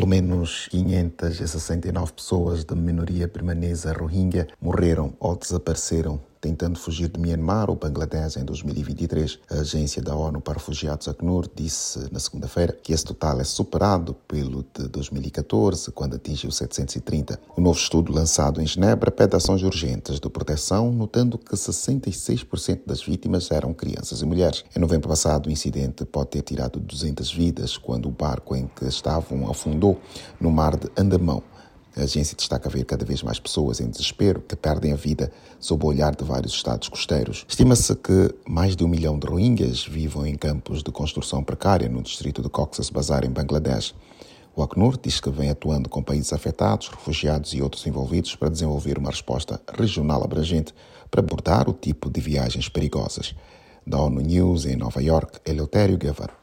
menos 569 pessoas da minoria birmanesa Rohingya morreram ou desapareceram tentando fugir de Myanmar ou Bangladesh em 2023. A Agência da ONU para Refugiados, Acnur, disse na segunda-feira que esse total é superado pelo de 2014, quando atingiu 730. O novo estudo lançado em Genebra pede ações urgentes de proteção, notando que 66% das vítimas eram crianças e mulheres. Em novembro passado, o incidente pode ter tirado 200 vidas quando o barco em que estavam afundou no mar de Andamão. A agência destaca ver cada vez mais pessoas em desespero que perdem a vida sob o olhar de vários estados costeiros. Estima-se que mais de 1 milhão de Rohingyas vivam em campos de construção precária no distrito de Cox's Bazar, em Bangladesh. O Acnur diz que vem atuando com países afetados, refugiados e outros envolvidos para desenvolver uma resposta regional abrangente para abordar o tipo de viagens perigosas. Da ONU News em Nova York, Eleutério Guevara.